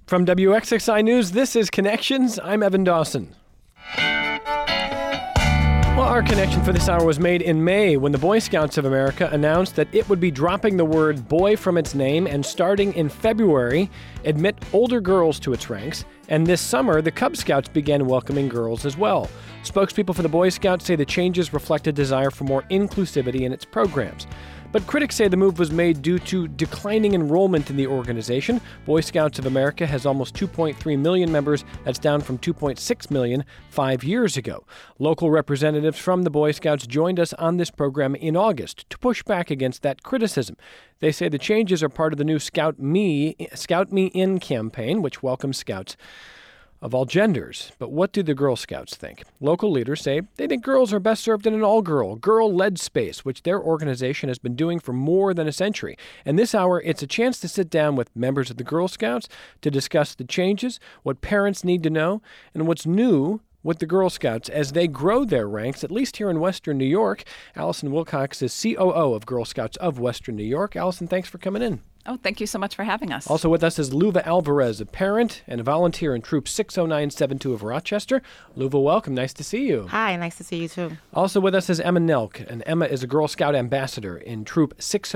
From WXXI News, this is Connections. I'm Evan Dawson. Well, our connection for this hour was made in May when the Boy Scouts of America announced that it would be dropping the word boy from its name and starting in February, admit older girls to its ranks. And this summer, the Cub Scouts began welcoming girls as well. Spokespeople for the Boy Scouts say the changes reflect a desire for more inclusivity in its programs. But critics say the move was made due to declining enrollment in the organization. Boy Scouts of America has almost 2.3 million members. That's down from 2.6 million 5 years ago. Local representatives from the Boy Scouts joined us on this program in August to push back against that criticism. They say the changes are part of the new Scout Me In campaign, which welcomes Scouts of all genders. But what do the Girl Scouts think? Local leaders say they think girls are best served in an all-girl, girl-led space, which their organization has been doing for more than a century. And this hour, it's a chance to sit down with members of the Girl Scouts to discuss the changes, what parents need to know, and what's new with the Girl Scouts as they grow their ranks, at least here in Western New York. Allison Wilcox is COO of Girl Scouts of Western New York. Allison, thanks for coming in. Oh, thank you so much for having us. Also with us is Luva Alvarez, a parent and a volunteer in Troop 60972 of Rochester. Luva, welcome. Nice to see you. Hi, nice to see you too. Also with us is Emma Nelk, and Emma is a Girl Scout ambassador in Troop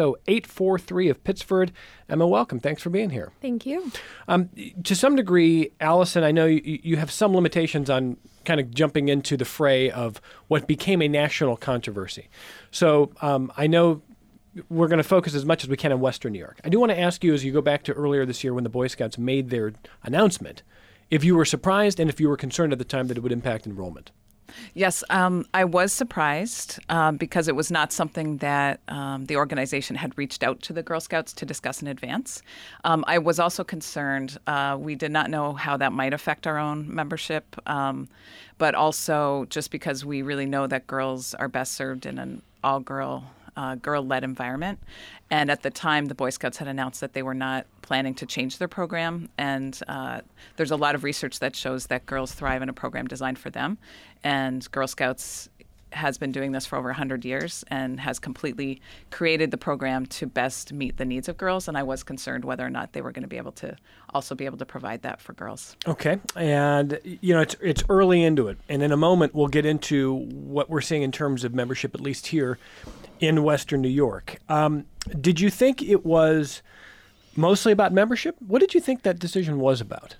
60843 of Pittsford. Emma, welcome. Thanks for being here. Thank you. To some degree, Allison, I know you have some limitations on kind of jumping into the fray of what became a national controversy. So I know we're going to focus as much as we can on Western New York. I do want to ask you, as you go back to earlier this year when the Boy Scouts made their announcement, if you were surprised and if you were concerned at the time that it would impact enrollment. Yes, I was surprised because it was not something that the organization had reached out to the Girl Scouts to discuss in advance. I was also concerned. We did not know how that might affect our own membership, but also just because we really know that girls are best served in an all-girl girl-led environment. And at the time, the Boy Scouts had announced that they were not planning to change their program. And there's a lot of research that shows that girls thrive in a program designed for them. And Girl Scouts has been doing this for over 100 years and has completely created the program to best meet the needs of girls. And I was concerned whether or not they were going to be able to also be able to provide that for girls. Okay. And, it's early into it. And in a moment, we'll get into what we're seeing in terms of membership, at least here in Western New York. Did you think it was mostly about membership? What did you think that decision was about?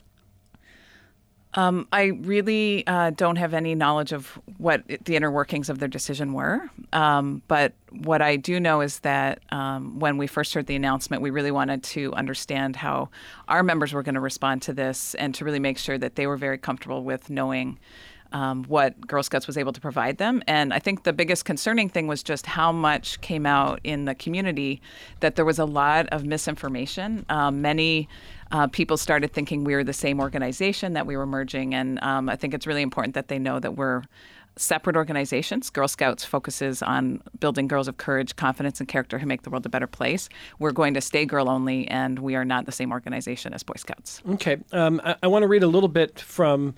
I really don't have any knowledge of what the inner workings of their decision were. But what I do know is that when we first heard the announcement, we really wanted to understand how our members were going to respond to this and to really make sure that they were very comfortable with knowing what Girl Scouts was able to provide them. And I think the biggest concerning thing was just how much came out in the community, that there was a lot of misinformation. Many people started thinking we were the same organization, that we were merging. And I think it's really important that they know that we're separate organizations. Girl Scouts focuses on building girls of courage, confidence, and character who make the world a better place. We're going to stay girl only, and we are not the same organization as Boy Scouts. Okay. I want to read a little bit from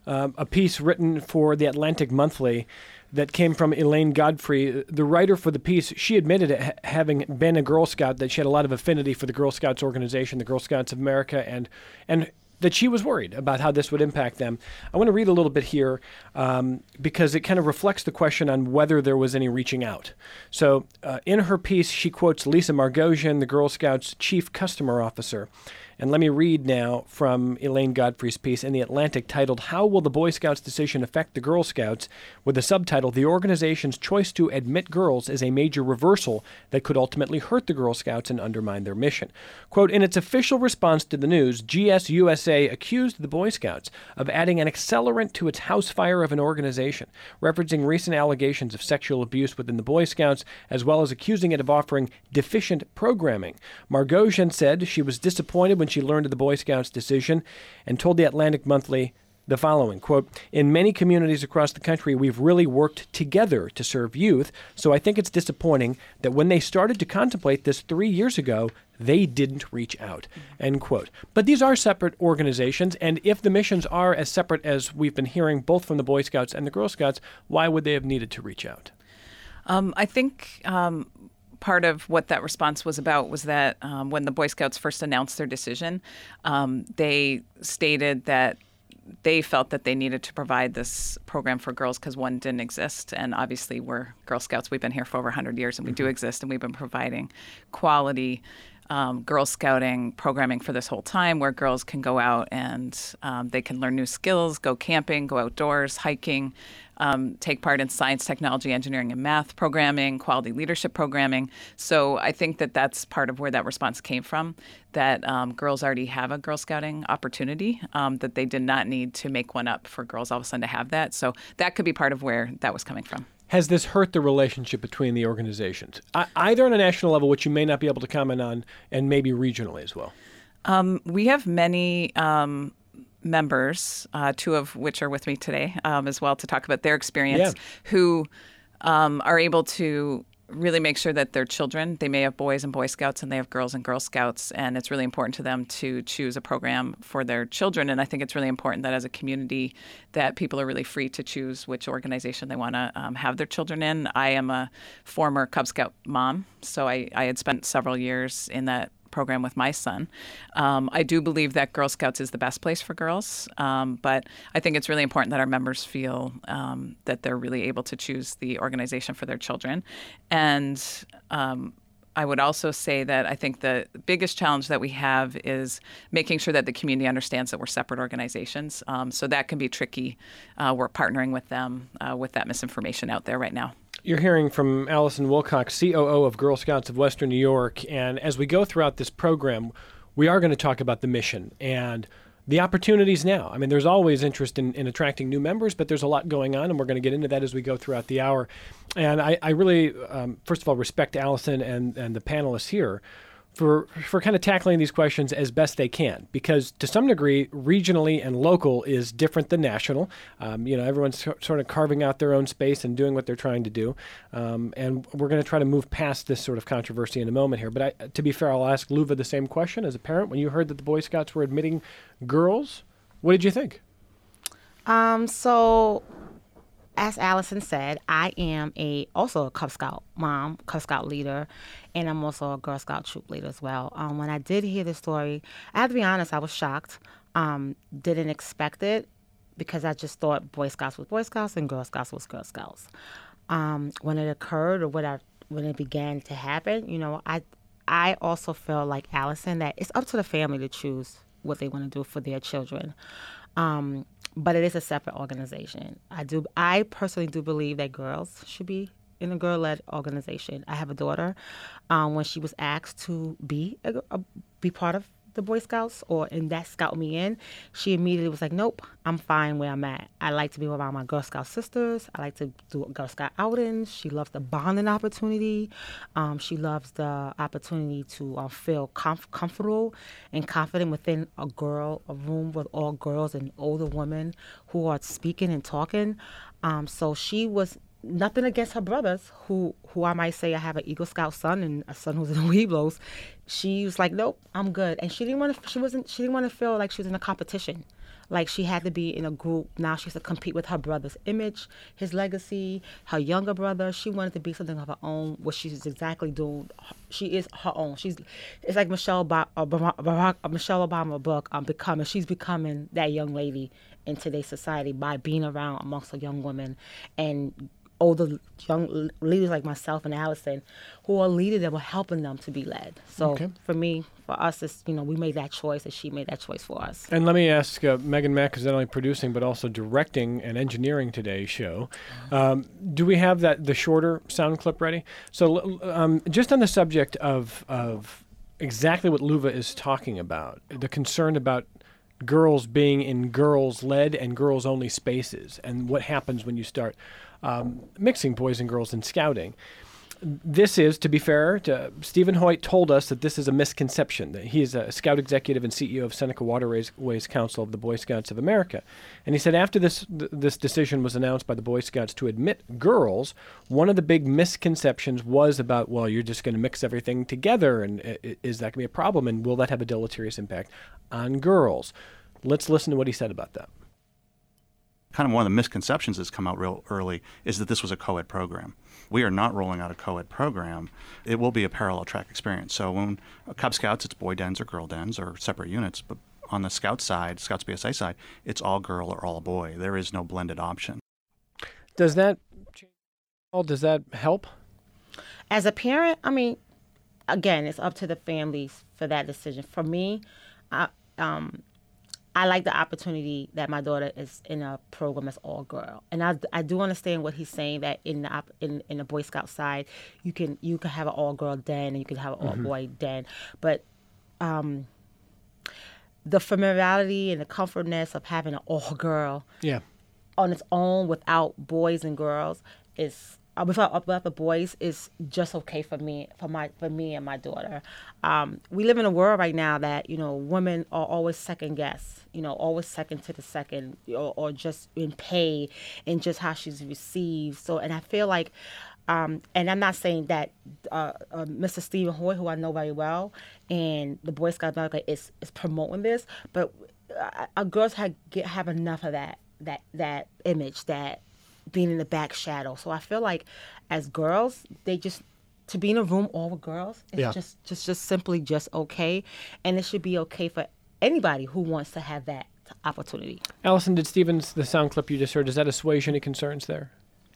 a piece written for the Atlantic Monthly that came from Elaine Godfrey. The writer for the piece, she admitted, having been a Girl Scout, that she had a lot of affinity for the Girl Scouts organization, the Girl Scouts of America, and that she was worried about how this would impact them. I want to read a little bit here because it kind of reflects the question on whether there was any reaching out. So in her piece, she quotes Lisa Margosian, the Girl Scouts chief customer officer. And let me read now from Elaine Godfrey's piece in The Atlantic titled, "How Will the Boy Scouts Decision Affect the Girl Scouts?" with the subtitle, "The organization's choice to admit girls is a major reversal that could ultimately hurt the Girl Scouts and undermine their mission." Quote, in its official response to the news, GSUSA accused the Boy Scouts of adding an accelerant to its house fire of an organization, referencing recent allegations of sexual abuse within the Boy Scouts, as well as accusing it of offering deficient programming. Margosian said she was disappointed when she learned of the Boy Scouts' decision and told the Atlantic Monthly the following, quote, "In many communities across the country, we've really worked together to serve youth, so I think it's disappointing that when they started to contemplate this 3 years ago, they didn't reach out," end quote. But these are separate organizations, and if the missions are as separate as we've been hearing both from the Boy Scouts and the Girl Scouts, why would they have needed to reach out? I think part of what that response was about was that when the Boy Scouts first announced their decision, they stated that they felt that they needed to provide this program for girls because one didn't exist. And obviously we're Girl Scouts. We've been here for over 100 years and we do exist, and we've been providing quality Girl Scouting programming for this whole time, where girls can go out and they can learn new skills, go camping, go outdoors, hiking, take part in science, technology, engineering, and math programming, quality leadership programming. So I think that that's part of where that response came from, that girls already have a Girl Scouting opportunity, that they did not need to make one up for girls all of a sudden to have that. So that could be part of where that was coming from. Has this hurt the relationship between the organizations, either on a national level, which you may not be able to comment on, and maybe regionally as well? We have many members, two of which are with me today as well, to talk about their experience, who are able to really make sure that their children, they may have boys and Boy Scouts and they have girls and Girl Scouts, and it's really important to them to choose a program for their children. And I think it's really important that as a community that people are really free to choose which organization they want to have their children in. I am a former Cub Scout mom, so I had spent several years in that program with my son. I do believe that Girl Scouts is the best place for girls, but I think it's really important that our members feel that they're really able to choose the organization for their children. And I would also say that I think the biggest challenge that we have is making sure that the community understands that we're separate organizations. So that can be tricky. We're partnering with them with that misinformation out there right now. You're hearing from Allison Wilcox, COO of Girl Scouts of Western New York. And as we go throughout this program, we are going to talk about the mission and the opportunities now. I mean, there's always interest in attracting new members, but there's a lot going on, and we're going to get into that as we go throughout the hour. And I really, first of all, respect Allison and the panelists here for kind of tackling these questions as best they can, because to some degree, regionally and local is different than national. Everyone's sort of carving out their own space and doing what they're trying to do. And we're going to try to move past this sort of controversy in a moment here. But to be fair, I'll ask Luva the same question. As a parent, when you heard that the Boy Scouts were admitting girls, what did you think? So as Allison said, I am also a Cub Scout mom, Cub Scout leader, and I'm also a Girl Scout troop leader as well. When I did hear the story, I have to be honest, I was shocked. Didn't expect it, because I just thought Boy Scouts was Boy Scouts and Girl Scouts was Girl Scouts. When it occurred, or when it began to happen, I also feel like Allison, that it's up to the family to choose what they want to do for their children. But it is a separate organization. I personally do believe that girls should be in a girl-led organization. I have a daughter. When she was asked to be part of the Boy Scouts and that scout me in, she immediately was like, nope, I'm fine where I'm at. I like to be around my Girl Scout sisters. I like to do Girl Scout outings. She loves the bonding opportunity. She loves the opportunity to feel comfortable and confident within a room with all girls and older women who are speaking and talking. So she was nothing against her brothers, who I might say I have an Eagle Scout son and a son who's in the Weeblos. She was like, nope, I'm good. And she didn't want to feel like she was in a competition. Like she had to be in a group. Now she has to compete with her brother's image, his legacy, her younger brother. She wanted to be something of her own, what she's exactly doing. She is her own. It's like Michelle Obama book, Becoming. She's becoming that young lady in today's society by being around amongst the young women and older young leaders like myself and Allison, who are leading them or helping them to be led. So for us, it's, we made that choice, and she made that choice for us. And let me ask, Megan Mack is not only producing but also directing and engineering today's show. Do we have the shorter sound clip ready? So just on the subject of exactly what Luva is talking about, the concern about girls being in girls-led and girls-only spaces, and what happens when you start mixing boys and girls in scouting. This is, to be fair, Stephen Hoyt told us that this is a misconception, that he is a Scout executive and CEO of Seneca Waterways Council of the Boy Scouts of America. And he said after this decision was announced by the Boy Scouts to admit girls, one of the big misconceptions was about, well, you're just going to mix everything together, and is that going to be a problem, and will that have a deleterious impact on girls? Let's listen to what he said about that. Kind of one of the misconceptions that's come out real early is that this was a co-ed program. We are not rolling out a co-ed program. It will be a parallel track experience. So when Cub Scouts, it's boy dens or girl dens or separate units. But on the Scout side, Scouts BSA side, it's all girl or all boy. There is no blended option. Does that help? As a parent, I mean, again, it's up to the families for that decision. For me, I like the opportunity that my daughter is in a program that's all girl, and I do understand what he's saying, that in the Boy Scout side, you can have an all girl den and you can have an all boy den, but the familiarity and the comfortness of having an all girl on its own without boys and girls is. Without the boys is just okay for me and my daughter. We live in a world right now that women are always second guess, always second to the second, or just in pay and just how she's received. So, and I feel like, and I'm not saying that Mr. Stephen Hoy, who I know very well, and the Boy Scouts America is promoting this, but our girls have enough of that image, that being in the back shadow. So I feel like as girls, to be in a room all with girls is just simply just okay. And it should be okay for anybody who wants to have that opportunity. Allison, did the sound clip you just heard, does that assuage any concerns there?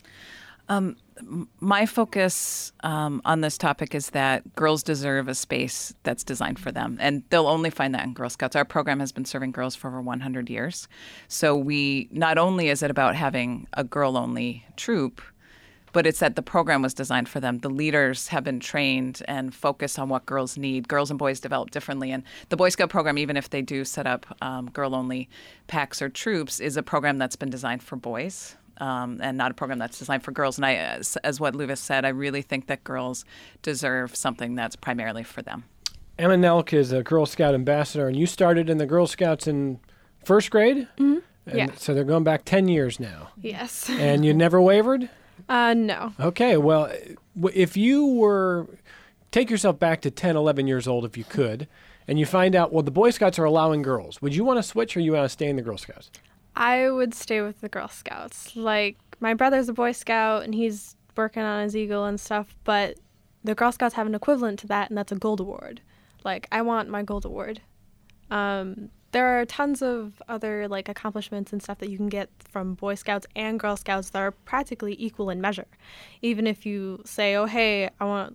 My focus on this topic is that girls deserve a space that's designed for them, and they'll only find that in Girl Scouts. Our program has been serving girls for over 100 years. So not only is it about having a girl-only troop, but it's that the program was designed for them. The leaders have been trained and focused on what girls need. Girls and boys develop differently. And the Boy Scout program, even if they do set up girl-only packs or troops, is a program that's been designed for boys. And not a program that's designed for girls. And as what Luvis said, I really think that girls deserve something that's primarily for them. Emma Nelk is a Girl Scout ambassador, and you started in the Girl Scouts in first grade? Mm-hmm. And so they're going back 10 years now. Yes. And you never wavered? No. Okay, well, if you take yourself back to 10, 11 years old, if you could, and you find out, well, the Boy Scouts are allowing girls, would you want to switch or you want to stay in the Girl Scouts? I would stay with the Girl Scouts. Like, my brother's a Boy Scout, and he's working on his Eagle and stuff, but the Girl Scouts have an equivalent to that, and that's a Gold Award. Like, I want my Gold Award. There are tons of other, like, accomplishments and stuff that you can get from Boy Scouts and Girl Scouts that are practically equal in measure. Even if you say, oh, hey, I want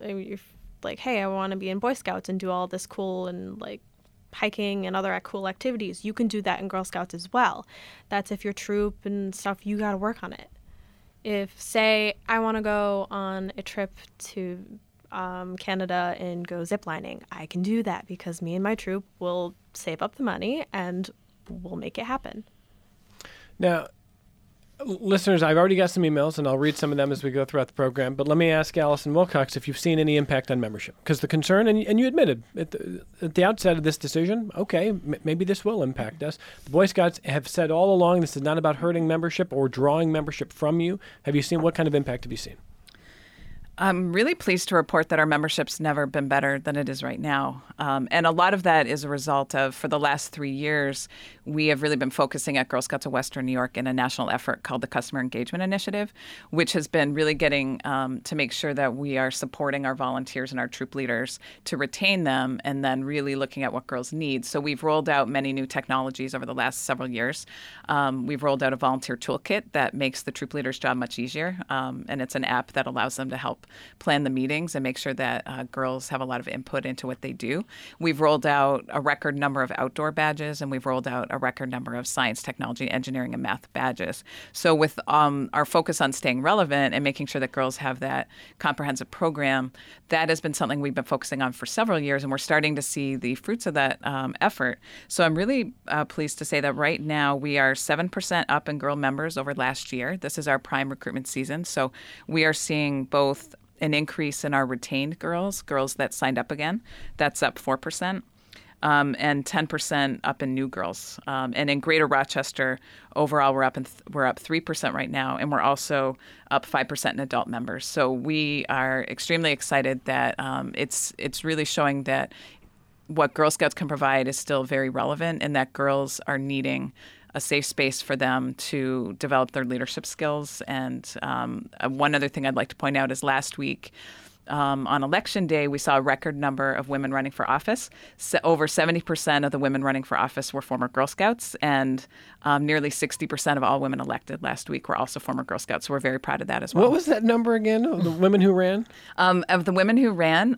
to be in Boy Scouts and do all this cool and, like, hiking and other cool activities, you can do that in Girl Scouts as well. That's if your troop and stuff, you got to work on it. If, say, I want to go on a trip to Canada and go ziplining, I can do that because me and my troop will save up the money and we'll make it happen. Now, listeners, I've already got some emails, and I'll read some of them as we go throughout the program. But let me ask Allison Wilcox if you've seen any impact on membership. Because the concern, and you admitted at the outset of this decision, okay, maybe this will impact us. The Boy Scouts have said all along this is not about hurting membership or drawing membership from you. What kind of impact have you seen? I'm really pleased to report that our membership's never been better than it is right now. And a lot of that is a result of, for the last 3 years, we have really been focusing at Girl Scouts of Western New York in a national effort called the Customer Engagement Initiative, which has been really getting to make sure that we are supporting our volunteers and our troop leaders to retain them, and then really looking at what girls need. So we've rolled out many new technologies over the last several years. We've rolled out a volunteer toolkit that makes the troop leader's job much easier, and it's an app that allows them to help plan the meetings and make sure that girls have a lot of input into what they do. We've rolled out a record number of outdoor badges, and we've rolled out a record number of science, technology, engineering, and math badges. So with our focus on staying relevant and making sure that girls have that comprehensive program, that has been something we've been focusing on for several years, and we're starting to see the fruits of that effort. So I'm really pleased to say that right now we are 7% up in girl members over last year. This is our prime recruitment season. So we are seeing both an increase in our retained girls that signed up again. That's up 4%. And 10% up in new girls. And in Greater Rochester, overall, we're up 3% right now, and we're also up 5% in adult members. So we are extremely excited that it's really showing that what Girl Scouts can provide is still very relevant, and that girls are needing a safe space for them to develop their leadership skills. And one other thing I'd like to point out is last week, on Election Day, we saw a record number of women running for office. So over 70% of the women running for office were former Girl Scouts, and nearly 60% of all women elected last week were also former Girl Scouts. So we're very proud of that as well. What was that number again, of the women who ran? Of the women who ran,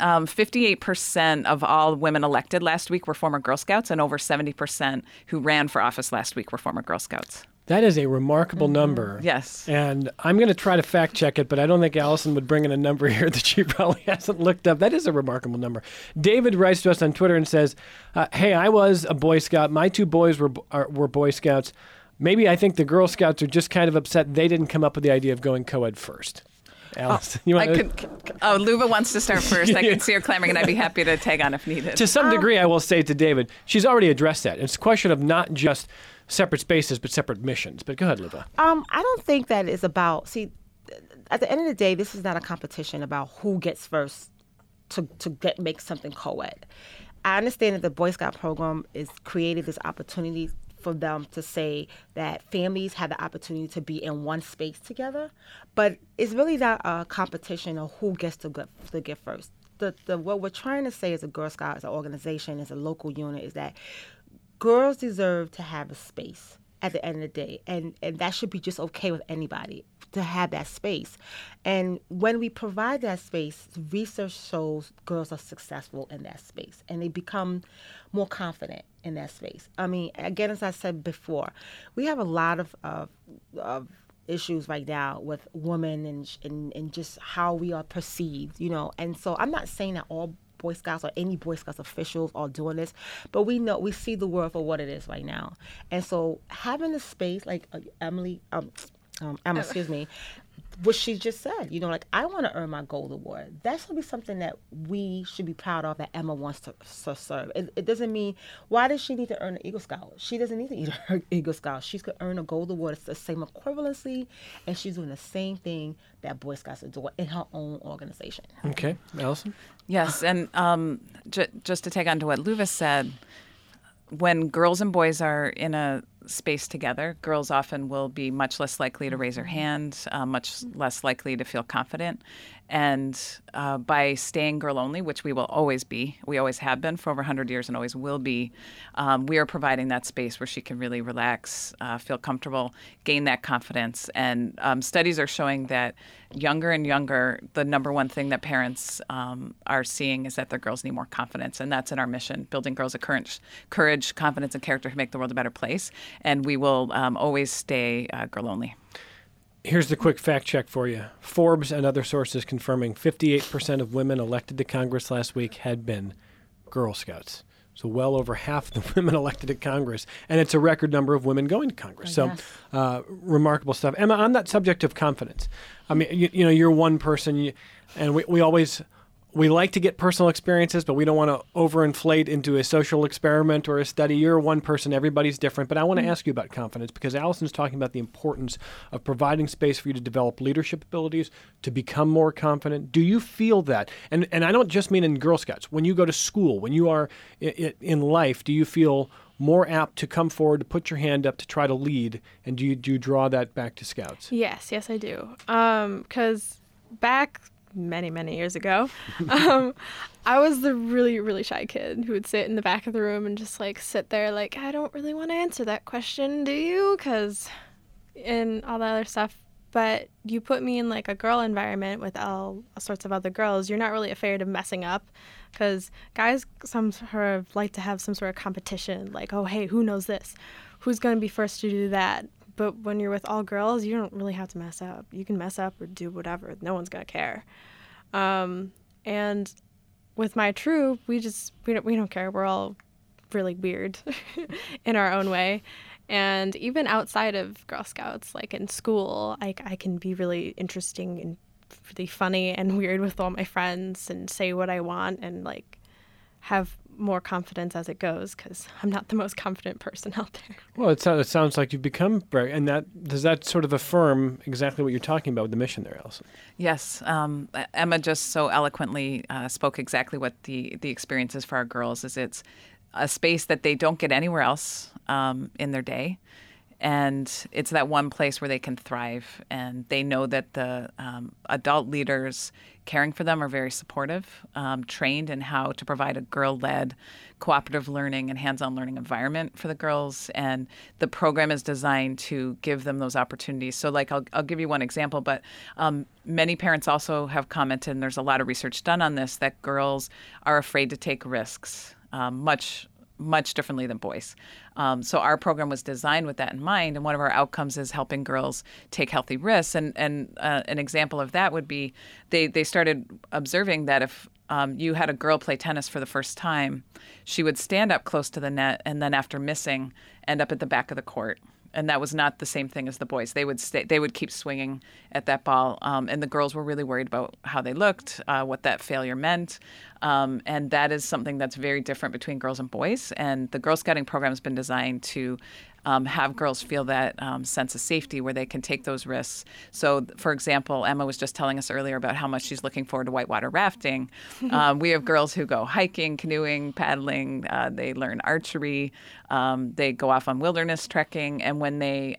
58% of all women elected last week were former Girl Scouts, and over 70% who ran for office last week were former Girl Scouts. That is a remarkable number. Yes. And I'm going to try to fact check it, but I don't think Allison would bring in a number here that she probably hasn't looked up. That is a remarkable number. David writes to us on Twitter and says, hey, I was a Boy Scout. My 2 boys were Boy Scouts. Maybe I think the Girl Scouts are just kind of upset they didn't come up with the idea of going co-ed first. Allison, you want Luva wants to start first. I can see her clamoring, and I'd be happy to tag on if needed. To some degree, I will say to David, she's already addressed that. It's a question of not just separate spaces, but separate missions. But go ahead, Luva. I don't think that is about, at the end of the day, this is not a competition about who gets first to make something co-ed. I understand that the Boy Scout program is created this opportunity for them to say that families have the opportunity to be in one space together, but it's really not a competition of who gets to get first. What we're trying to say as a Girl Scout, as an organization, as a local unit, is that girls deserve to have a space at the end of the day, and that should be just okay with anybody to have that space. And when we provide that space, research shows girls are successful in that space, and they become more confident in that space. I mean, again, as I said before, we have a lot of issues right now with women and just how we are perceived, And so I'm not saying that all Boy Scouts or any Boy Scouts officials are doing this, but we see the world for what it is right now. And so having a space like Emma, what she just said, I want to earn my gold award. That should be something that we should be proud of, that Emma wants to serve. It doesn't mean, why does she need to earn an Eagle Scout? She doesn't need to earn an Eagle Scout. She could earn a gold award. It's the same equivalency, and she's doing the same thing that Boy Scouts are doing in her own organization. Okay. Allison? Yes, and just to take on to what Luva said, when girls and boys are in a space together, girls often will be much less likely to raise their hand, much less likely to feel confident. And by staying girl only, which we will always be, we always have been for over 100 years and always will be, we are providing that space where she can really relax, feel comfortable, gain that confidence. And studies are showing that younger and younger, the number one thing that parents are seeing is that their girls need more confidence. And that's in our mission, building girls a courage, confidence, and character to make the world a better place. And we will always stay girl only. Here's the quick fact check for you. Forbes and other sources confirming 58% of women elected to Congress last week had been Girl Scouts. So well over half the women elected to Congress. And it's a record number of women going to Congress. Remarkable stuff. Emma, on that subject of confidence, I mean, you're one person, and we like to get personal experiences, but we don't want to overinflate into a social experiment or a study. You're one person, everybody's different. But I want to ask you about confidence, because Allison's talking about the importance of providing space for you to develop leadership abilities, to become more confident. Do you feel that? And I don't just mean in Girl Scouts. When you go to school, when you are in life, do you feel more apt to come forward, to put your hand up, to try to lead? And do you draw that back to Scouts? Yes, I do. Because back many years ago, I was the really, really shy kid who would sit in the back of the room and just sit there I don't really want to answer that question, do you? And all that other stuff. But you put me in a girl environment with all sorts of other girls, you're not really afraid of messing up, because guys like to have some sort of competition, oh, hey, who knows this? Who's going to be first to do that? But when you're with all girls, you don't really have to mess up. You can mess up or do whatever. No one's going to care. And with my troop, we don't care. We're all really weird in our own way. And even outside of Girl Scouts, in school, I can be really interesting and really funny and weird with all my friends and say what I want and have more confidence as it goes, because I'm not the most confident person out there. Well, it sounds like you've become brave, and does that sort of affirm exactly what you're talking about with the mission there, Allison? Yes. Emma just so eloquently spoke exactly what the experience is for our girls. Is it's a space that they don't get anywhere else in their day. And it's that one place where they can thrive. And they know that the adult leaders caring for them are very supportive, trained in how to provide a girl-led cooperative learning and hands-on learning environment for the girls. And the program is designed to give them those opportunities. So like, I'll give you one example, but many parents also have commented, and there's a lot of research done on this, that girls are afraid to take risks, much differently than boys. So our program was designed with that in mind, and one of our outcomes is helping girls take healthy risks. And an example of that would be they started observing that if you had a girl play tennis for the first time, she would stand up close to the net and then after missing, end up at the back of the court. And that was not the same thing as the boys. They would keep swinging at that ball. And the girls were really worried about how they looked, what that failure meant. And that is something that's very different between girls and boys. And the Girl Scouting program has been designed to have girls feel that sense of safety where they can take those risks. So, for example, Emma was just telling us earlier about how much she's looking forward to whitewater rafting. We have girls who go hiking, canoeing, paddling. They learn archery. They go off on wilderness trekking. And when they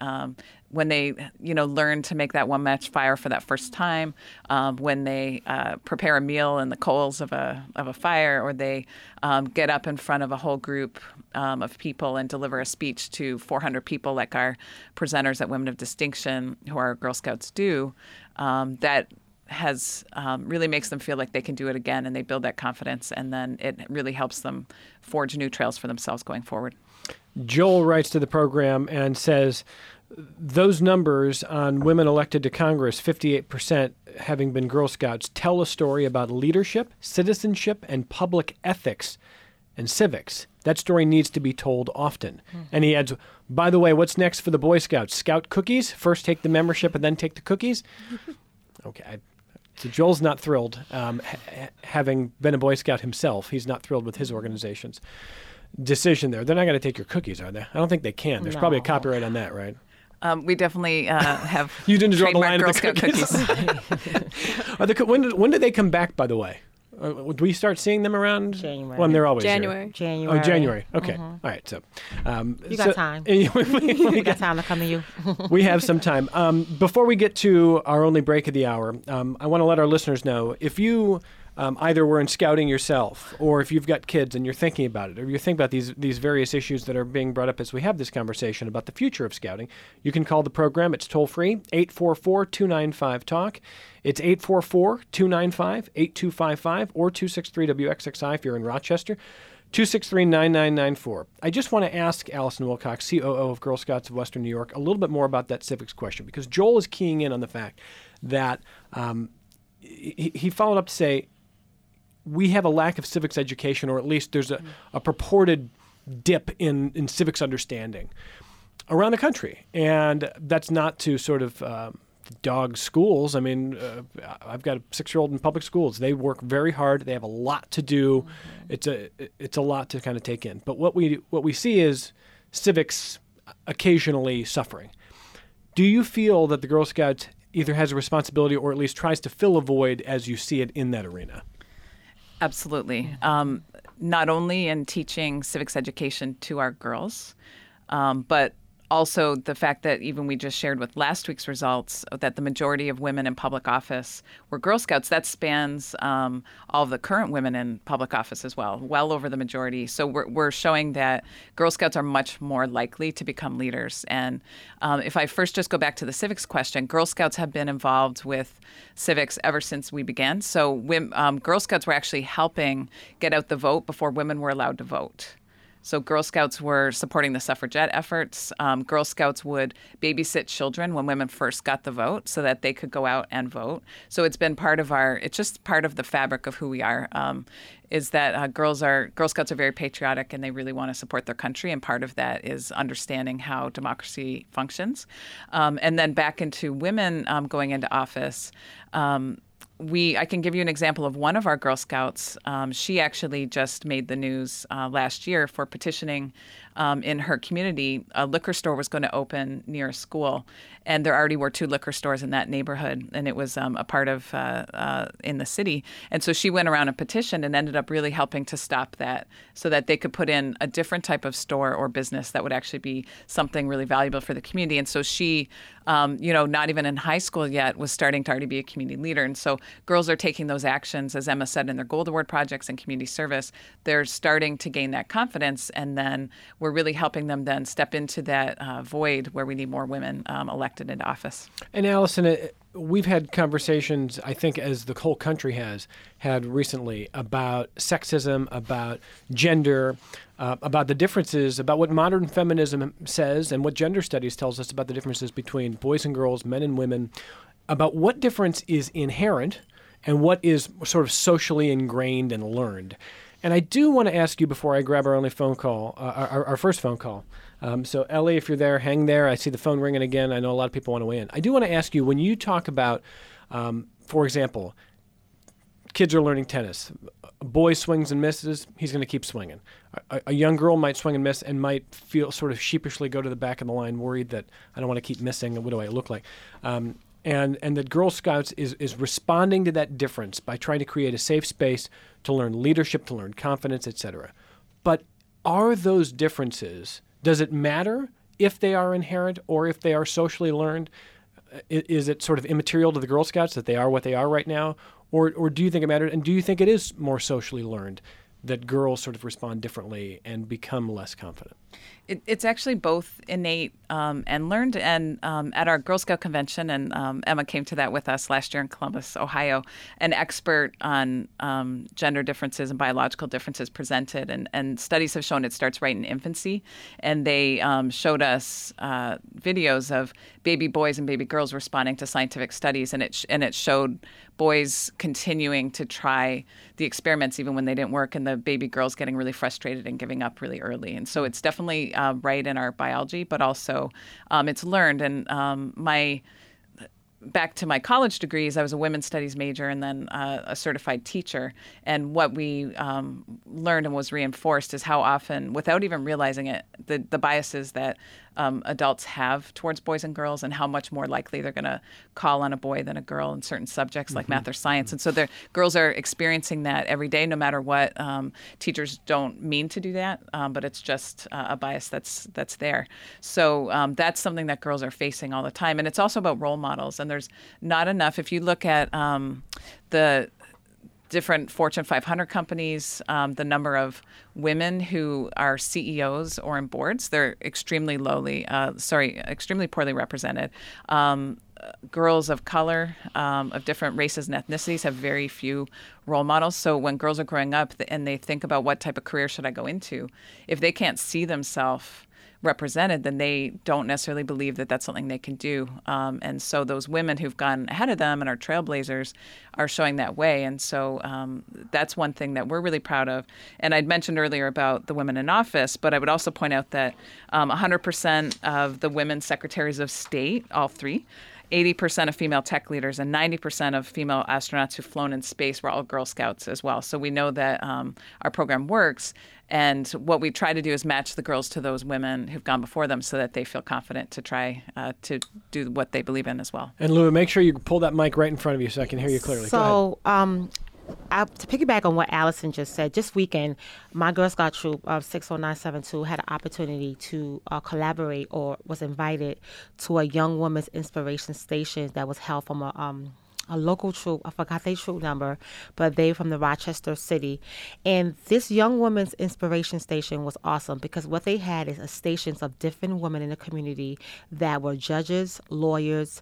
learn to make that one-match fire for that first time, when they prepare a meal in the coals of a fire, or they get up in front of a whole group of people and deliver a speech to 400 people like our presenters at Women of Distinction, who our Girl Scouts do, that has really makes them feel like they can do it again, and they build that confidence, and then it really helps them forge new trails for themselves going forward. Joel writes to the program and says, those numbers on women elected to Congress, 58% having been Girl Scouts, tell a story about leadership, citizenship, and public ethics and civics. That story needs to be told often. Mm-hmm. And he adds, by the way, what's next for the Boy Scouts? Scout cookies? First take the membership and then take the cookies? Okay. So Joel's not thrilled, having been a Boy Scout himself. He's not thrilled with his organization's decision there. They're not going to take your cookies, are they? I don't think they can. There's probably a copyright on that, right? We definitely have you didn't draw the line Girl of the Scout cookies. When do they come back, by the way? Do we start seeing them around? January. Well, they're always January. January. Oh, January. Okay. Mm-hmm. All right. So you got time. we got time to come to you. We have some time. Before we get to our only break of the hour, I want to let our listeners know, if you either were in scouting yourself, or if you've got kids and you're thinking about it, or you're thinking about these various issues that are being brought up as we have this conversation about the future of scouting, you can call the program. It's toll-free, 844-295-TALK. It's 844-295-8255 or 263-WXXI if you're in Rochester, 263-9994. I just want to ask Allison Wilcox, COO of Girl Scouts of Western New York, a little bit more about that civics question, because Joel is keying in on the fact that he followed up to say, we have a lack of civics education, or at least there's a purported dip in civics understanding around the country. And that's not to sort of dog schools. I mean, I've got a 6-year-old in public schools. They work very hard. They have a lot to do. It's a lot to kind of take in. But what we see is civics occasionally suffering. Do you feel that the Girl Scouts either has a responsibility or at least tries to fill a void as you see it in that arena? Absolutely. Not only in teaching civics education to our girls, but also the fact that even we just shared with last week's results that the majority of women in public office were Girl Scouts. That spans all of the current women in public office as well over the majority. So we're showing that Girl Scouts are much more likely to become leaders. And if I first just go back to the civics question, Girl Scouts have been involved with civics ever since we began. So Girl Scouts were actually helping get out the vote before women were allowed to vote. So Girl Scouts were supporting the suffragette efforts. Girl Scouts would babysit children when women first got the vote so that they could go out and vote. So it's been it's just part of the fabric of who we are, is that Girl Scouts are very patriotic and they really want to support their country. And part of that is understanding how democracy functions. And then back into women going into office, I can give you an example of one of our Girl Scouts. She actually just made the news last year for petitioning in her community, a liquor store was going to open near a school. And there already were 2 liquor stores in that neighborhood, and it was a part of in the city. And so she went around and petitioned and ended up really helping to stop that so that they could put in a different type of store or business that would actually be something really valuable for the community. And so she, not even in high school yet, was starting to already be a community leader. And so girls are taking those actions, as Emma said, in their Gold Award projects and community service. They're starting to gain that confidence, and then we're really helping them then step into that void where we need more women elected into office. And Allison, we've had conversations, I think, as the whole country has had recently, about sexism, about gender, about the differences, about what modern feminism says and what gender studies tells us about the differences between boys and girls, men and women, about what difference is inherent and what is sort of socially ingrained and learned. And I do want to ask you before I grab our first phone call. So Ellie, if you're there, hang there. I see the phone ringing again. I know a lot of people want to weigh in. I do want to ask you, when you talk about, for example, kids are learning tennis. A boy swings and misses, he's going to keep swinging. A young girl might swing and miss and might feel sort of sheepishly go to the back of the line, worried that I don't want to keep missing. What do I look like? And that Girl Scouts is responding to that difference by trying to create a safe space to learn leadership, to learn confidence, etc. But are those differences, does it matter if they are inherent or if they are socially learned? Is it sort of immaterial to the Girl Scouts that they are what they are right now? Or do you think it matters? And do you think it is more socially learned that girls sort of respond differently and become less confident? It's actually both innate and learned. And at our Girl Scout convention, and Emma came to that with us last year in Columbus, Ohio, an expert on gender differences and biological differences presented. And studies have shown it starts right in infancy. And they showed us videos of baby boys and baby girls responding to scientific studies. And it showed boys continuing to try the experiments even when they didn't work, and the baby girls getting really frustrated and giving up really early. And so it's definitely right in our biology, but also it's learned. And back to my college degrees, I was a women's studies major and then a certified teacher. And what we learned and was reinforced is how often, without even realizing it, the biases that adults have towards boys and girls, and how much more likely they're going to call on a boy than a girl in certain subjects like math or science. And so girls are experiencing that every day, no matter what. Teachers don't mean to do that, but it's just a bias that's there. So that's something that girls are facing all the time. And it's also about role models. And there's not enough. If you look at the different Fortune 500 companies, the number of women who are CEOs or in boards, they're extremely poorly represented. Girls of color, of different races and ethnicities, have very few role models. So when girls are growing up and they think about what type of career should I go into, if they can't see themselves represented, then they don't necessarily believe that that's something they can do. And so those women who've gone ahead of them and are trailblazers are showing that way. And so that's one thing that we're really proud of. And I'd mentioned earlier about the women in office, but I would also point out that 100% of the women secretaries of state, all three, 80% of female tech leaders, and 90% of female astronauts who've flown in space were all Girl Scouts as well. So we know that our program works. And what we try to do is match the girls to those women who've gone before them so that they feel confident to try to do what they believe in as well. And Lou, make sure you pull that mic right in front of you so I can hear you clearly. So, to piggyback on what Allison just said, this weekend, my Girl Scout troop of 60972 had an opportunity to collaborate, or was invited to a young women's inspiration station that was held from a local troop. I forgot their troop number, but they from the Rochester city. And this young women's inspiration station was awesome because what they had is stations of different women in the community that were judges, lawyers,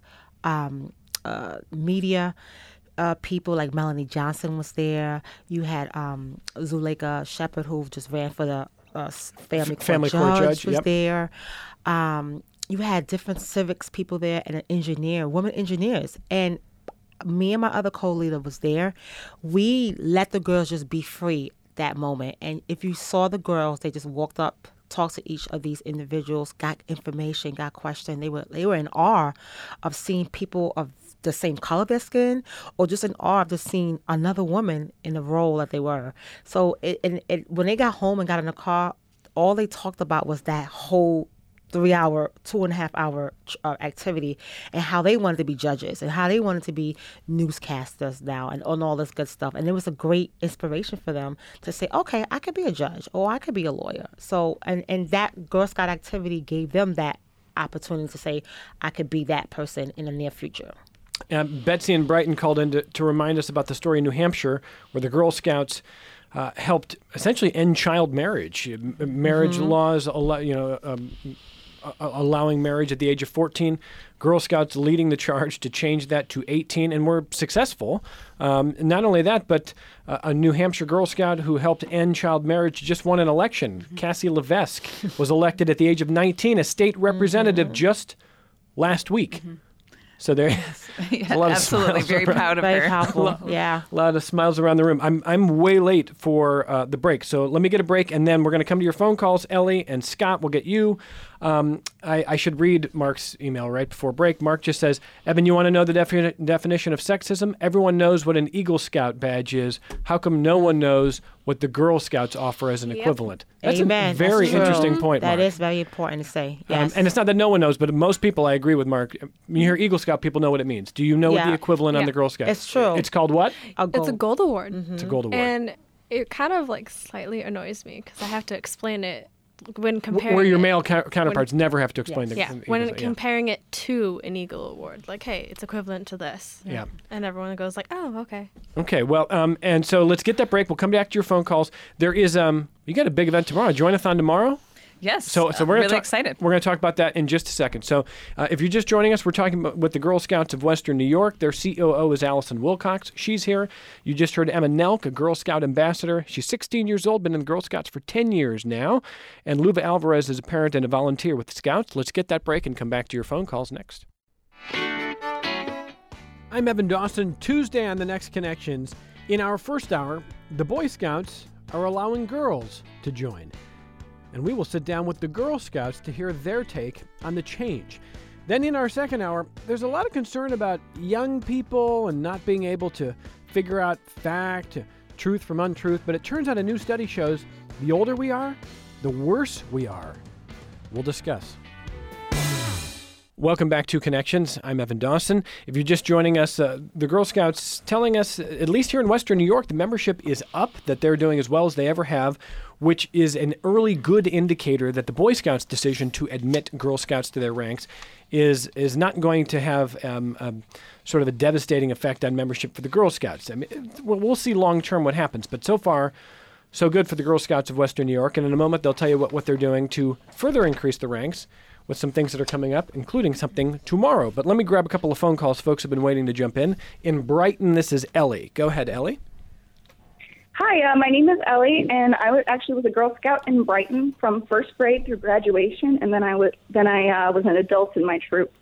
media, people like Melanie Johnson was there. You had Zuleika Shepherd, who just ran for the family court judge, was there. You had different civics people there and an engineer, women engineers. And me and my other co-leader was there. We let the girls just be free that moment. And if you saw the girls, they just walked up, talked to each of these individuals, got information, got questioned. They were in awe of seeing people of the same color of their skin, or just in awe of just seeing another woman in the role that they were. So when they got home and got in the car, all they talked about was that whole 3-hour, 2.5-hour activity, and how they wanted to be judges and how they wanted to be newscasters now and all this good stuff. And it was a great inspiration for them to say, okay, I could be a judge or I could be a lawyer. So, and that Girl Scout activity gave them that opportunity to say, I could be that person in the near future. Betsy in Brighton called in to remind us about the story in New Hampshire where the Girl Scouts helped essentially end child marriage. Marriage laws, allowing marriage at the age of 14. Girl Scouts leading the charge to change that to 18, and were successful. Not only that, but a New Hampshire Girl Scout who helped end child marriage just won an election. Cassie Levesque was elected at the age of 19 as state representative just last week. So there, a lot of absolutely, very proud of her. Very powerful, yeah. A lot of smiles around the room. I'm way late for the break, so let me get a break, and then we're going to come to your phone calls. Ellie and Scott will get you. I should read Mark's email right before break. Mark just says, Evan, you want to know the definition of sexism? Everyone knows what an Eagle Scout badge is. How come no one knows what the Girl Scouts offer as an equivalent? That's Amen. a very That's interesting point, That Mark. is very important to say, yes. And it's not that no one knows, but most people, I agree with Mark. When you hear Eagle Scout, people know what it means. Do you know what the equivalent on the Girl Scouts? It's true. It's called what? It's a gold award. It's a gold award. And it kind of like slightly annoys me because I have to explain it when comparing Where your it- male counterparts never have to explain the Yeah, Eagle when Scout, comparing it to an Eagle Award, like, hey, it's equivalent to this. Yeah. And everyone goes like, oh, okay. Okay, well, and so let's get that break. We'll come back to your phone calls. There is, you got a big event tomorrow. Join-a-thon tomorrow? Yes, So we're really excited. We're going to talk about that in just a second. So if you're just joining us, we're talking about with the Girl Scouts of Western New York. Their COO is Allison Wilcox. She's here. You just heard Emma Nelk, a Girl Scout ambassador. She's 16 years old, been in the Girl Scouts for 10 years now. And Luva Alvarez is a parent and a volunteer with the Scouts. Let's get that break and come back to your phone calls next. I'm Evan Dawson. Tuesday on The Next Connections. In our first hour, the Boy Scouts are allowing girls to join. And we will sit down with the Girl Scouts to hear their take on the change. Then in our second hour, there's a lot of concern about young people and not being able to figure out fact, truth from untruth, but it turns out a new study shows the older we are, the worse we are. We'll discuss. Welcome back to Connections. I'm Evan Dawson. If you're just joining us, the Girl Scouts telling us, at least here in Western New York, the membership is up, that they're doing as well as they ever have, which is an early good indicator that the Boy Scouts' decision to admit Girl Scouts to their ranks is not going to have sort of a devastating effect on membership for the Girl Scouts. I mean, we'll see long-term what happens, but so far, so good for the Girl Scouts of Western New York. And in a moment, they'll tell you what they're doing to further increase the ranks with some things that are coming up, including something tomorrow. But let me grab a couple of phone calls. Folks have been waiting to jump in. In Brighton, this is Ellie. Go ahead, Ellie. Hi, my name is Ellie, and I was a Girl Scout in Brighton from first grade through graduation, and then I was an adult in my troop.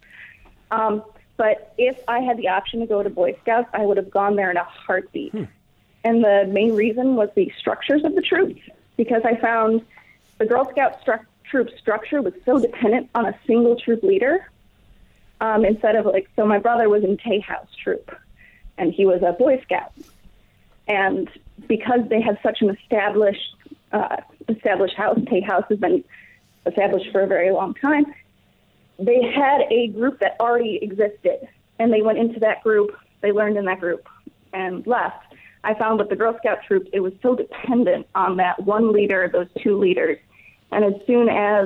But if I had the option to go to Boy Scouts, I would have gone there in a heartbeat. And the main reason was the structures of the troops, because I found the Girl Scout troop structure was so dependent on a single troop leader. Instead of so my brother was in Tay House troop, and he was a Boy Scout. And because they have such an established house, Tay House has been established for a very long time, they had a group that already existed, and they went into that group, they learned in that group, and left. I found with the Girl Scout troop, it was so dependent on that one leader, those two leaders, and as soon as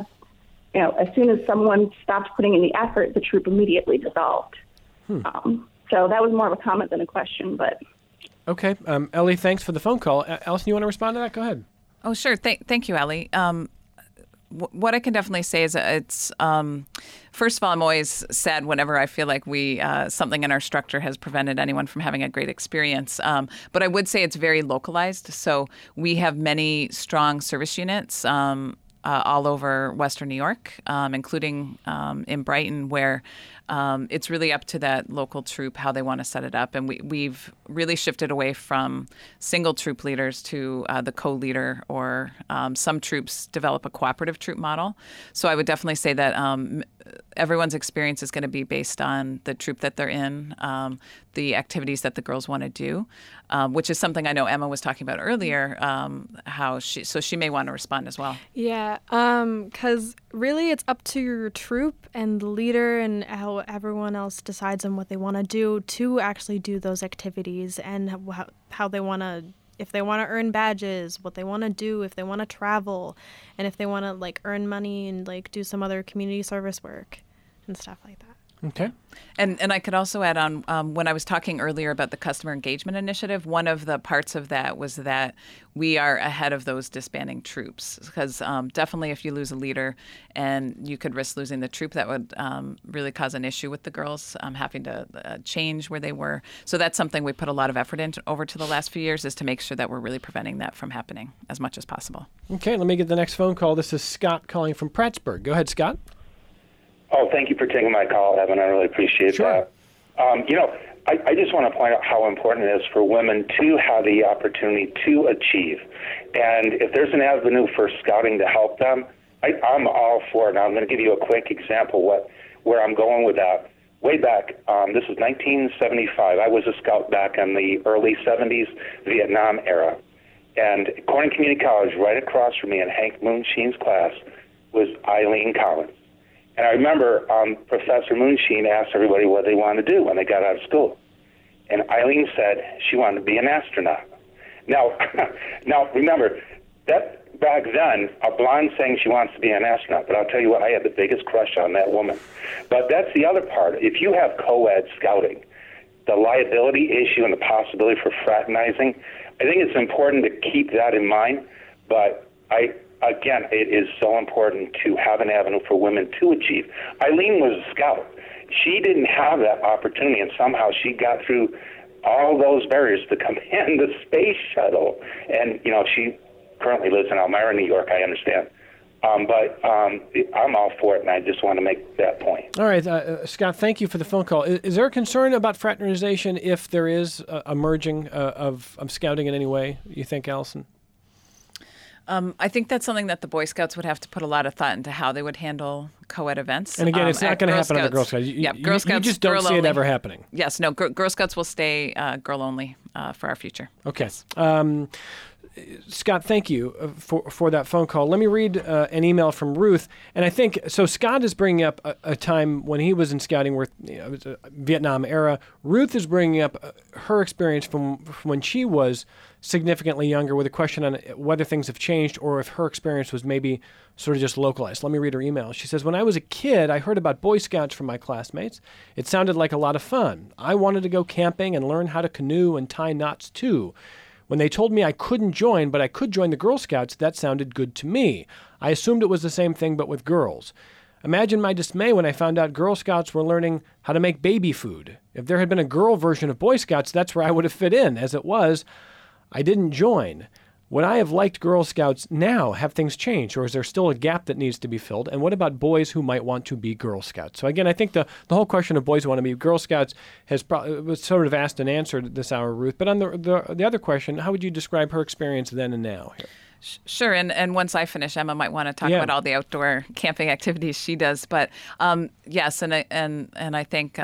someone stopped putting in the effort, the troop immediately dissolved. So that was more of a comment than a question, but... Okay. Ellie, thanks for the phone call. Allison, you want to respond to that? Go ahead. Oh, sure. Thank you, Ellie. What I can definitely say is it's, first of all, I'm always sad whenever I feel like something in our structure has prevented anyone from having a great experience. But I would say it's very localized. So we have many strong service units all over Western New York, including in Brighton, where it's really up to that local troop how they want to set it up. And we've really shifted away from single troop leaders to the co-leader, or some troops develop a cooperative troop model. So I would definitely say that everyone's experience is going to be based on the troop that they're in, the activities that the girls want to do, which is something I know Emma was talking about earlier. So she may want to respond as well. Yeah, because really it's up to your troop and the leader and how everyone else decides on what they want to do to actually do those activities and how they want to, if they want to earn badges, what they want to do, if they want to travel, and if they want to like earn money and like do some other community service work and stuff like that. Okay. And I could also add on, when I was talking earlier about the customer engagement initiative, one of the parts of that was that we are ahead of those disbanding troops, because definitely if you lose a leader and you could risk losing the troop, that would really cause an issue with the girls having to change where they were. So that's something we put a lot of effort into over to the last few years, is to make sure that we're really preventing that from happening as much as possible. Okay, let me get the next phone call. This is Scott calling from Prattsburg. Go ahead, Scott. Oh, thank you for taking my call, Evan. I really appreciate that. I just want to point out how important it is for women to have the opportunity to achieve. And if there's an avenue for scouting to help them, I'm all for it. Now, I'm going to give you a quick example where I'm going with that. Way back, this is 1975. I was a scout back in the early 70s, Vietnam era. And Corning Community College, right across from me in Hank Moonsheen's class, was Eileen Collins. And I remember Professor Moonsheen asked everybody what they wanted to do when they got out of school. And Eileen said she wanted to be an astronaut. Now remember, that back then, a blonde saying she wants to be an astronaut, but I'll tell you what, I had the biggest crush on that woman. But that's the other part. If you have co-ed scouting, the liability issue and the possibility for fraternizing, I think it's important to keep that in mind. But Again, it is so important to have an avenue for women to achieve. Eileen was a scout. She didn't have that opportunity, and somehow she got through all those barriers to come in the space shuttle. And, she currently lives in Elmira, New York, I understand. But I'm all for it, and I just want to make that point. All right, Scott, thank you for the phone call. Is there a concern about fraternization if there is a merging of scouting in any way, you think, Allison? I think that's something that the Boy Scouts would have to put a lot of thought into how they would handle co-ed events. And again, it's not going to happen at the Girl Scouts. Girl Scouts, you just don't see it ever happening. Yes, no, Girl Scouts will stay girl only for our future. Okay. Yes. Scott, thank you for that phone call. Let me read an email from Ruth. And I think, so Scott is bringing up a time when he was in scouting where it was a Vietnam era. Ruth is bringing up her experience from when she was significantly younger, with a question on whether things have changed or if her experience was maybe sort of just localized. Let me read her email. She says, when I was a kid, I heard about Boy Scouts from my classmates. It sounded like a lot of fun. I wanted to go camping and learn how to canoe and tie knots too. When they told me I couldn't join, but I could join the Girl Scouts, that sounded good to me. I assumed it was the same thing, but with girls. Imagine my dismay when I found out Girl Scouts were learning how to make baby food. If there had been a girl version of Boy Scouts, that's where I would have fit in. As it was, I didn't join. Would I have liked Girl Scouts now? Have things changed, or is there still a gap that needs to be filled? And what about boys who might want to be Girl Scouts? So again, I think the whole question of boys who want to be Girl Scouts was sort of asked and answered this hour, Ruth. But on the other question, how would you describe her experience then and now here? Sure, and once I finish, Emma might want to talk about all the outdoor camping activities she does. But yes, and I think.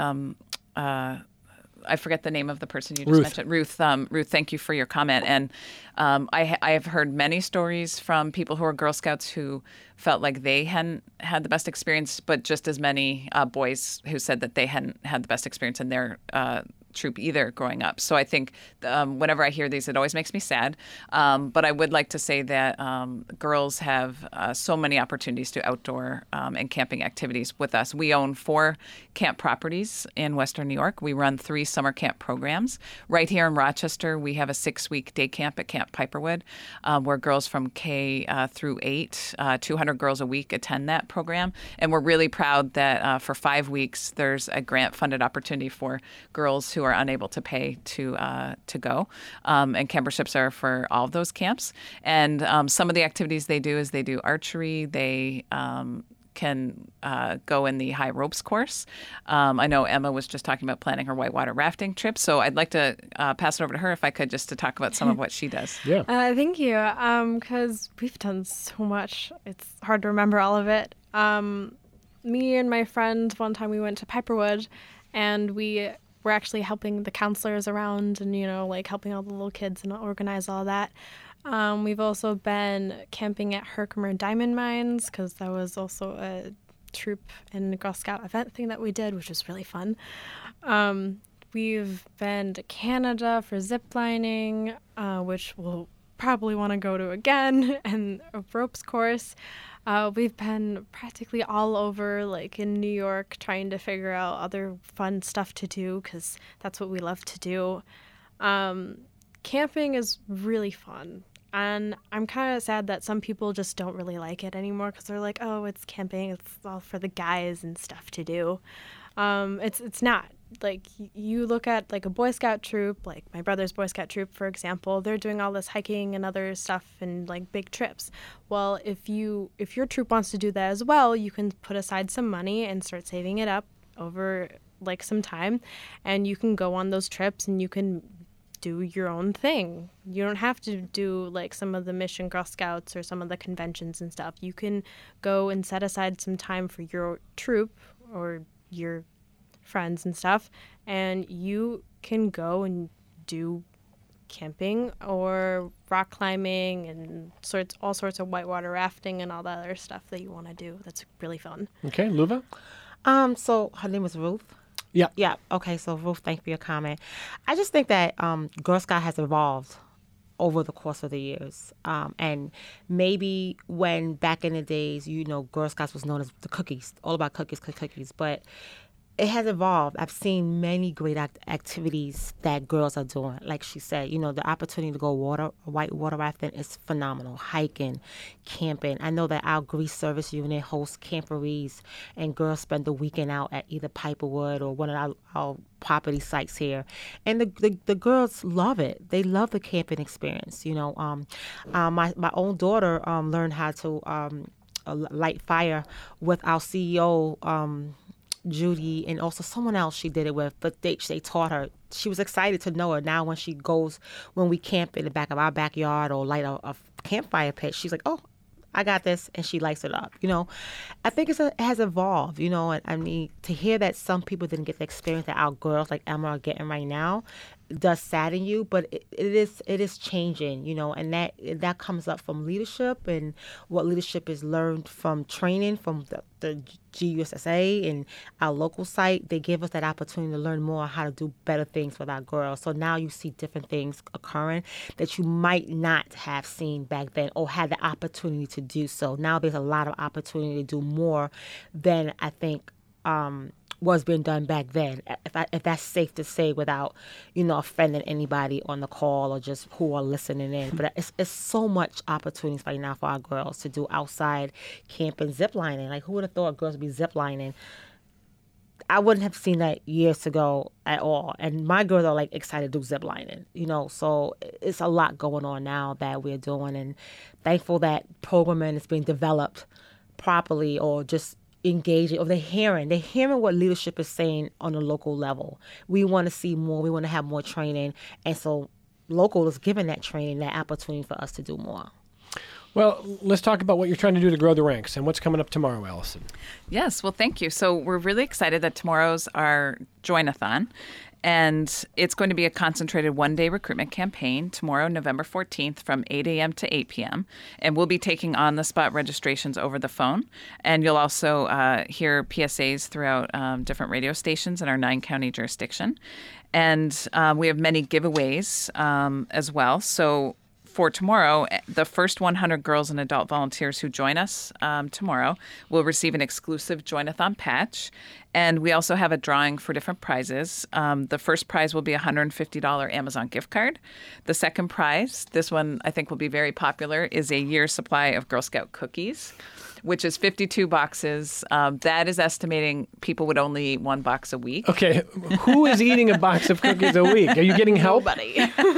I forget the name of the person you just mentioned. Ruth, thank you for your comment. And I have heard many stories from people who are Girl Scouts who felt like they hadn't had the best experience, but just as many boys who said that they hadn't had the best experience in their troop either growing up. So I think whenever I hear these, it always makes me sad. But I would like to say that girls have so many opportunities to outdoor and camping activities with us. We own 4 camp properties in Western New York. We run 3 summer camp programs. Right here in Rochester, we have a 6-week day camp at Camp Piperwood, where girls from K through 8, 200 girls a week attend that program. And we're really proud that for 5 weeks, there's a grant-funded opportunity for girls who are unable to pay to go. And camperships are for all of those camps. And some of the activities they do is they do archery. They can go in the high ropes course. I know Emma was just talking about planning her whitewater rafting trip, so I'd like to pass it over to her if I could, just to talk about some of what she does. Yeah. Thank you, because we've done so much. It's hard to remember all of it. me and my friend, one time we went to Piperwood, and we were actually helping the counselors around and, like helping all the little kids and organize all that. We've also been camping at Herkimer Diamond Mines because that was also a troop and Girl Scout event thing that we did, which was really fun. We've been to Canada for zip lining, which we'll probably want to go to again, and a ropes course. We've been practically all over, like in New York, trying to figure out other fun stuff to do because that's what we love to do. Camping is really fun. And I'm kind of sad that some people just don't really like it anymore because they're like, oh, it's camping. It's all for the guys and stuff to do. It's not. Like, you look at, like, a Boy Scout troop, like my brother's Boy Scout troop, for example, they're doing all this hiking and other stuff and, like, big trips. Well, if your troop wants to do that as well, you can put aside some money and start saving it up over, like, some time, and you can go on those trips and you can do your own thing. You don't have to do, like, some of the Mission Girl Scouts or some of the conventions and stuff. You can go and set aside some time for your troop or your friends and stuff, and you can go and do camping or rock climbing and all sorts of whitewater rafting and all that other stuff that you want to do. That's really fun. Okay, Luva? So her name is Ruth. Yeah. Yeah. Okay. So Ruth, thank you for your comment. I just think that Girl Scout has evolved over the course of the years. And maybe when back in the days, Girl Scouts was known as the cookies, all about cookies. But it has evolved. I've seen many great activities that girls are doing. Like she said, the opportunity to go white water rafting is phenomenal. Hiking, camping. I know that our Grease Service Unit hosts camporees, and girls spend the weekend out at either Piperwood or one of our property sites here. And the girls love it. They love the camping experience. My own daughter learned how to light fire with our CEO, Judy, and also someone else she did it with, but they taught her. She was excited to know it. Now when we camp in the back of our backyard or light a campfire pit, she's like, oh, I got this, and she lights it up. I think it has evolved, and I mean, to hear that some people didn't get the experience that our girls like Emma are getting right now does sadden you, but it is changing, and that comes up from leadership and what leadership is learned from training from the GUSSA and our local site. They give us that opportunity to learn more how to do better things with our girls. So now you see different things occurring that you might not have seen back then or had the opportunity to do so. Now there's a lot of opportunity to do more than I think was being done back then, if that's safe to say without, offending anybody on the call or just who are listening in. But it's so much opportunities right now for our girls to do outside camping, ziplining. Like, who would have thought girls would be ziplining? I wouldn't have seen that years ago at all. And my girls are, like, excited to do ziplining, So it's a lot going on now that we're doing, and thankful that programming is being developed properly or just engaging, or they're hearing what leadership is saying on a local level. We want to see more. We want to have more training, and so local is giving that training, that opportunity for us to do more. Well, let's talk about what you're trying to do to grow the ranks and what's coming up tomorrow, Allison. Yes, well, thank you. So we're really excited that tomorrow's our Join-a-thon. And it's going to be a concentrated one-day recruitment campaign tomorrow, November 14th, from 8 a.m. to 8 p.m. And we'll be taking on-the-spot registrations over the phone. And you'll also hear PSAs throughout different radio stations in our 9-county jurisdiction. And we have many giveaways as well. So for tomorrow, the first 100 girls and adult volunteers who join us tomorrow will receive an exclusive Join-a-thon patch. And we also have a drawing for different prizes. The first prize will be a $150 Amazon gift card. The second prize, this one I think will be very popular, is a year's supply of Girl Scout cookies, which is 52 boxes. That is estimating people would only eat one box a week. Okay, who is eating a box of cookies a week? Are you getting help? Nobody.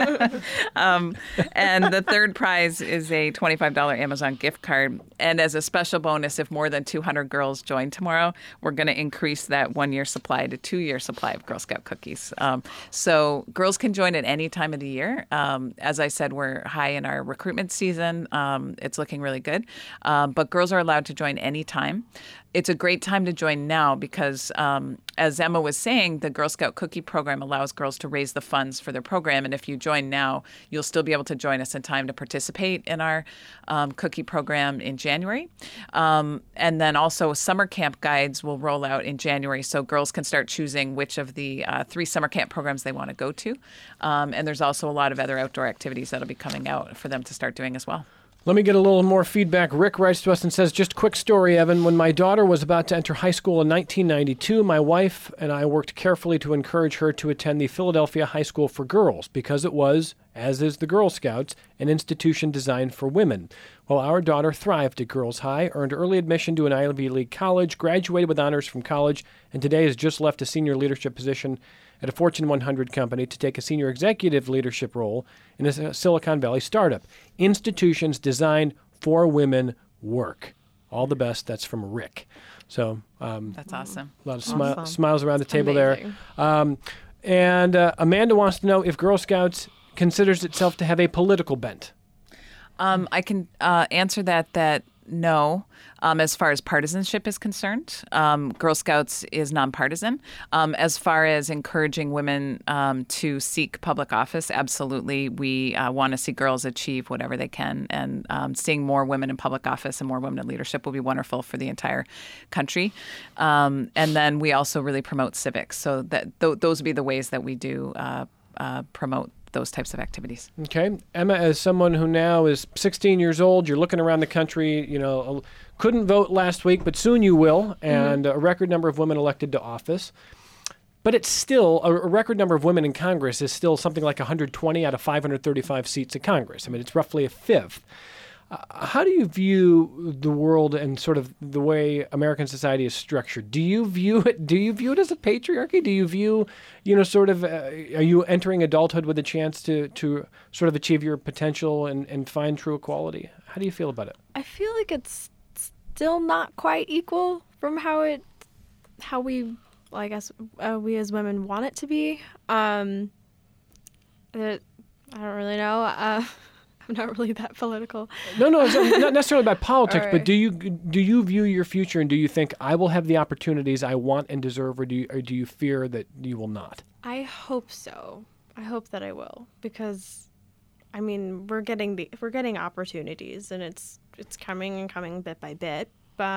And the third prize is a $25 Amazon gift card. And as a special bonus, if more than 200 girls join tomorrow, we're going to increase that 1 year supply to 2 year supply of Girl Scout cookies. So girls can join at any time of the year. As I said, we're high in our recruitment season. It's looking really good. But girls are allowed to join anytime. it's a great time to join now because, as Emma was saying, the Girl Scout Cookie Program allows girls to raise the funds for their program. And if you join now, you'll still be able to join us in time to participate in our cookie program in January. And then also summer camp guides will roll out in January, so girls can start choosing which of the 3 summer camp programs they want to go to. And there's also a lot of other outdoor activities that'll be coming out for them to start doing as well. Let me get a little more feedback. Rick writes to us and says, just quick story, Evan. When my daughter was about to enter high school in 1992, my wife and I worked carefully to encourage her to attend the Philadelphia High School for Girls because it was, as is the Girl Scouts, an institution designed for women. Well, our daughter thrived at Girls High, earned early admission to an Ivy League college, graduated with honors from college, and today has just left a senior leadership position at a Fortune 100 company to take a senior executive leadership role in a Silicon Valley startup. Institutions designed for women work. All the best. That's from Rick. So that's awesome. A lot of smiles around the table there. And Amanda wants to know if Girl Scouts considers itself to have a political bent. I can answer that no. As far as partisanship is concerned, Girl Scouts is nonpartisan. As far as encouraging women to seek public office, absolutely. We want to see girls achieve whatever they can. And seeing more women in public office and more women in leadership will be wonderful for the entire country. And then we also really promote civics. So that those would be the ways that we do promote those types of activities. Okay. Emma, as someone who now is 16 years old, you're looking around the country, couldn't vote last week, but soon you will, and a record number of women elected to office. But it's still, a record number of women in Congress is still something like 120 out of 535 seats in Congress. I mean, it's roughly a fifth. How do you view the world and sort of the way American society is structured? Do you view it as a patriarchy? Do you view, are you entering adulthood with a chance to sort of achieve your potential and find true equality? How do you feel about it? I feel like it's still not quite equal from how we, well, I guess we as women want it to be. I don't really know. I'm not really that political. No, it's not necessarily about politics, right. But do you view your future and do you think I will have the opportunities I want and deserve, or do you fear that you will not? I hope so. I hope that I will, because I mean, we're getting opportunities, and it's coming and coming bit by bit.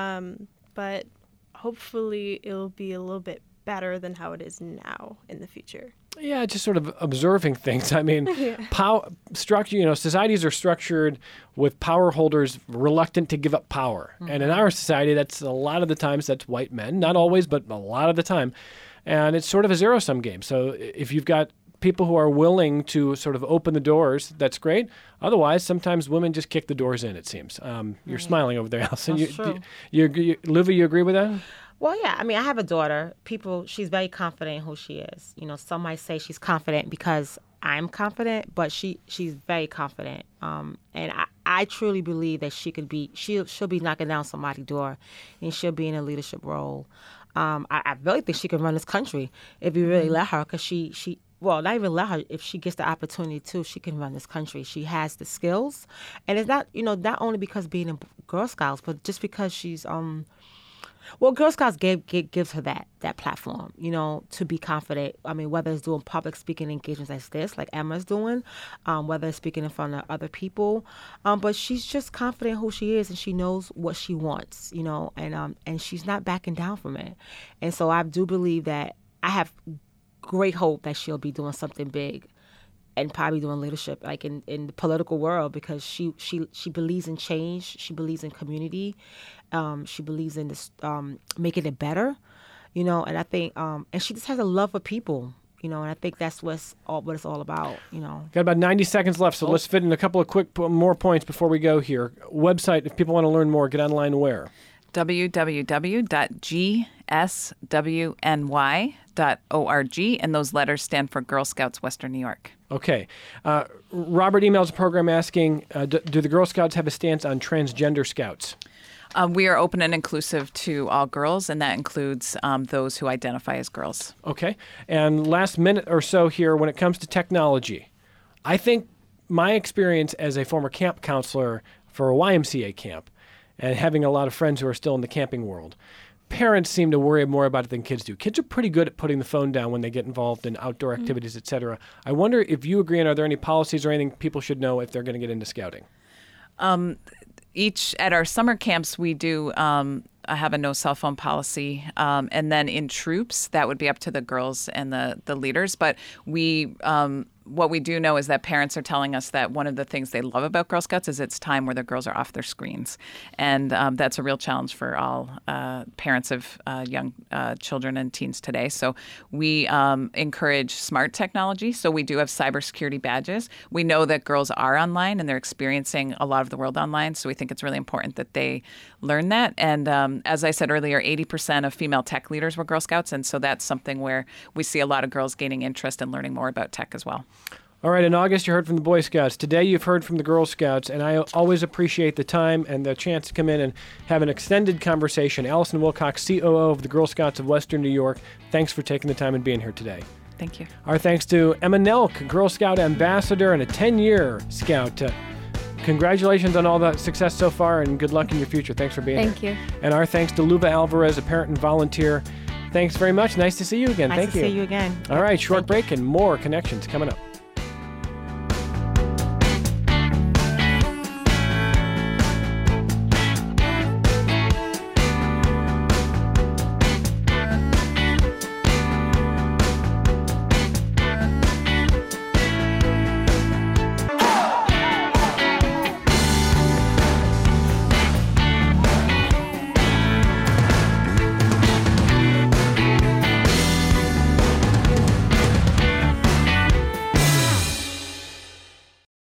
But hopefully it'll be a little bit better than how it is now in the future. Yeah, just sort of observing things. I mean, power structure. Societies are structured with power holders reluctant to give up power, and in our society, that's a lot of the times that's white men. Not always, but a lot of the time, and it's sort of a zero-sum game. So if you've got people who are willing to sort of open the doors, that's great. Otherwise, sometimes women just kick the doors in. It seems. You're smiling over there, Allison. That's true. Livy, you agree with that? Well, yeah. I mean, I have a daughter. She's very confident in who she is. Some might say she's confident because I'm confident, but she's very confident. And I truly believe that she'll be knocking down somebody's door, and she'll be in a leadership role. I really think she can run this country if you really let her, because well, not even let her. If she gets the opportunity to, she can run this country. She has the skills, and it's not, not only because being in Girl Scouts, but just because she's well, Girl Scouts gives her that platform, to be confident. I mean, whether it's doing public speaking engagements like this, like Emma's doing, whether it's speaking in front of other people, but she's just confident who she is, and she knows what she wants, and she's not backing down from it. And so I do believe that I have great hope that she'll be doing something big and probably doing leadership like in the political world, because she believes in change. She believes in community. She believes in this making it better, and I think and she just has a love for people, and I think that's what it's all about, Got about 90 seconds left, so let's fit in a couple of quick more points before we go here. Website, if people want to learn more, get online where? www.gswny.org, and those letters stand for Girl Scouts Western New York. Okay. Robert emails a program asking, do the Girl Scouts have a stance on transgender scouts? We are open and inclusive to all girls, and that includes those who identify as girls. Okay. And last minute or so here, when it comes to technology, I think my experience as a former camp counselor for a YMCA camp, and having a lot of friends who are still in the camping world, parents seem to worry more about it than kids do. Kids are pretty good at putting the phone down when they get involved in outdoor activities, etc. I wonder if you agree, and are there any policies or anything people should know if they're going to get into scouting? At our summer camps, we do have a no cell phone policy. And then in troops, that would be up to the girls and the leaders. But what we do know is that parents are telling us that one of the things they love about Girl Scouts is it's time where the girls are off their screens. And that's a real challenge for all parents of young children and teens today. So we encourage smart technology. So we do have cybersecurity badges. We know that girls are online and they're experiencing a lot of the world online. So we think it's really important that they learn that. And as I said earlier, 80% of female tech leaders were Girl Scouts. And so that's something where we see a lot of girls gaining interest and learning more about tech as well. All right, in August, you heard from the Boy Scouts. Today, you've heard from the Girl Scouts, and I always appreciate the time and the chance to come in and have an extended conversation. Allison Wilcox, COO of the Girl Scouts of Western New York, thanks for taking the time and being here today. Thank you. Our thanks to Emma Nelk, Girl Scout Ambassador and a 10-year Scout. Congratulations on all the success so far, and good luck in your future. Thanks for being here. Thank you. And our thanks to Luba Alvarez, a parent and volunteer. Thanks very much. Nice to see you again. Nice to see you again. All right, short break and more Connections coming up.